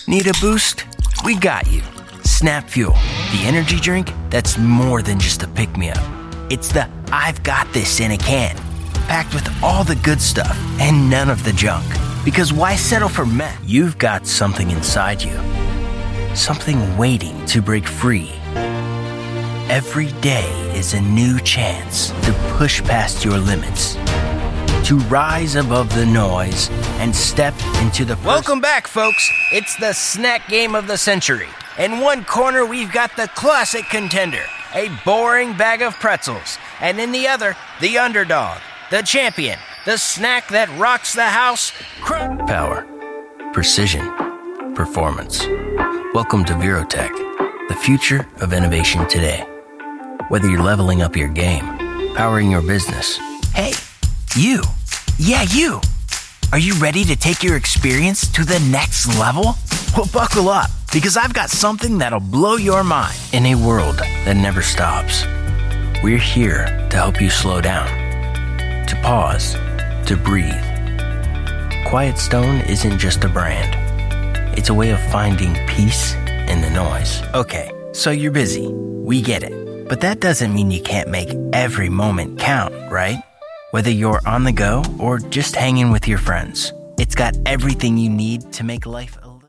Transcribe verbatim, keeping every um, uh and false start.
Need a boost? We got you. Snap Fuel, the energy drink that's more than just a pick-me-up. It's the I've got this in a can, packed with all the good stuff and none of the junk. Because why settle for meh? You've got something inside you. Something waiting to break free. Every day is a new chance to push past your limits. To rise above the noise and step into the... First... Welcome back, folks. It's the snack game of the century. In one corner, we've got the classic contender, a boring bag of pretzels. And in the other, the underdog, the champion, the snack that rocks the house. Cr- Power, precision, performance. Welcome to Virotech, the future of innovation today. Whether you're leveling up your game, powering your business. Hey, you. Yeah, you. Are you ready to take your experience to the next level? Well, buckle up, because I've got something that'll blow your mind. In a world that never stops, we're here to help you slow down, to pause, to breathe. Quiet Stone isn't just a brand. It's a way of finding peace in the noise. Okay, so you're busy. We get it. But that doesn't mean you can't make every moment count, right? Whether you're on the go or just hanging with your friends, it's got everything you need to make life